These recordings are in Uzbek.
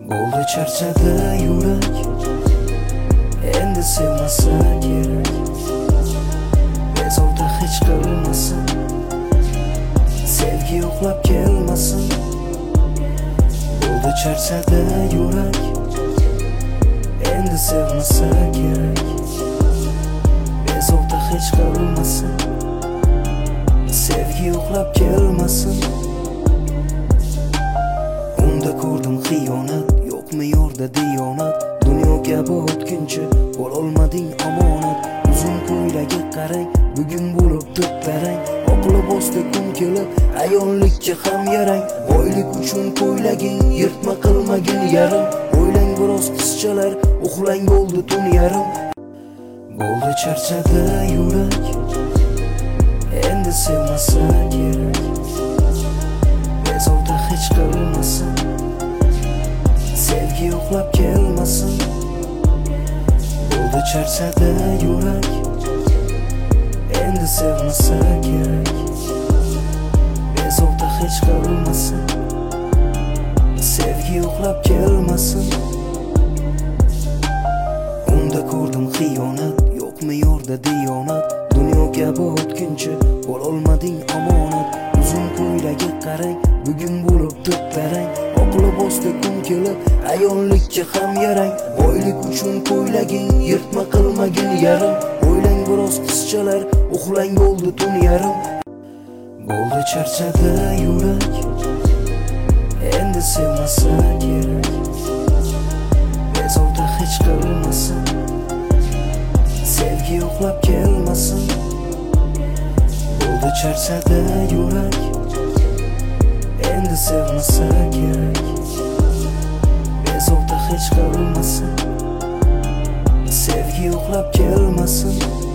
Bo'ldi charchadi yurak, endi sevmasa kerak. Bezovta hech qilmasin, sevgi yo'qlab kelmasin. Bo'ldi charchadi yurak, endi sevmasa kerak. Bezovta hech qilmasin, sevgi yo'qlab kelmasin. Unda ko'rdim xiyonat, yo'qmi yo'rda diyonat. Dunyo kabi o'tkinchi bo'lolmading omonat. Uzun ko'ylagi qarang, bugun bo'lib tarang. Oq libosda kun kelib, ayollikka ham yarang. Boylik uchun ko'ylaging, yirtma qilmagin yarim. O'ylang biroz qizchalar, uxlang bo'ldi tun yarim. Bo'ldi charchadi yurak, endi sevmasa kerak. Bezovta hech qilmasin, sevgi yo'qlab kelmasin. Bo'ldi charchadi yurak, endi sevmasa kerak. Bezovta hech qilmasin, sevgi yo'qlab kelmasin. Unda ko'rdim xiyonat, yo'qmi yo'rda diyonat. Dunyo kabi o'tkinchi bo'lolmading omonat. Uzun ko'ylagi qarang, bugun bo'lib tarang. Oq libosda kun kelib, ayollikka ham yarang. Boylik uchun ko'ylaging, yirtma qilmagin yarim. O'ylang biroz qizchalar, uxlang bo'ldi tun yarim. Bo'ldi charchadi yurak, endi sevmasa kerak. Bezovta hech qilmasin, sevgi yo'qlab kelmasin. Bo'ldi charchadi yurak, endi sevmasa kerak. Bezovta hech qilmasin, sevgi yo'qlab kelmasin.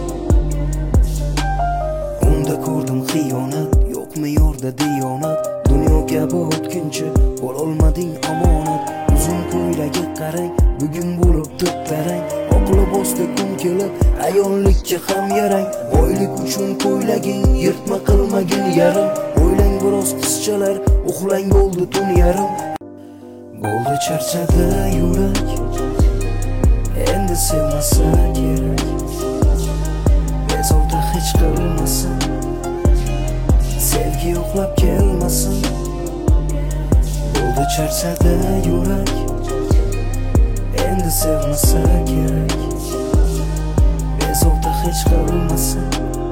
Unda ko'rdim xiyonat, yo'qmi yo'rda diyonat. Dunyo kabi o'tkinchi bo'lolmading omonat. Uzun ko'ylagi qarang, bugun bo'lib tarang. Oq libosda kun kelib, ayollikka ham yarang. Boylik uchun ko'ylaging, yirtma qilmagin yarim. O'ylang biroz qizchalar, uxlang bo'ldi tun yarim. Bo'ldi charchadi yurak, endi sevmasa kerak. Bezovta hech qilmasin, sevgi yo'qlab kelmasin. Bo'ldi charchadi yurak, endi sevmasa kerak. Bezovta hech qilmasin,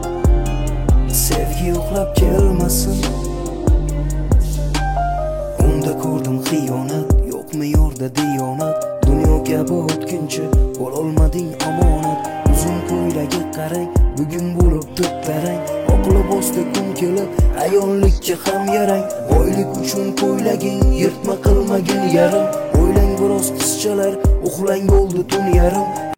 sevgi yo'qlab kelmasin. Unda ko'rdim xiyonat, yo'qmi yo'rda diyonat. Dunyo kabi o'tkinchi bo'lolmading omonat. Uzun ko'ylagi qarang, bugun bo'lib tarang. Oq libosda kun kelib, ayollikka ham yarang. Boylik uchun ko'ylaging, yirtma qilmagin yarim. O'ylang biroz qizchalar, uxlang bo'ldi tun yarim.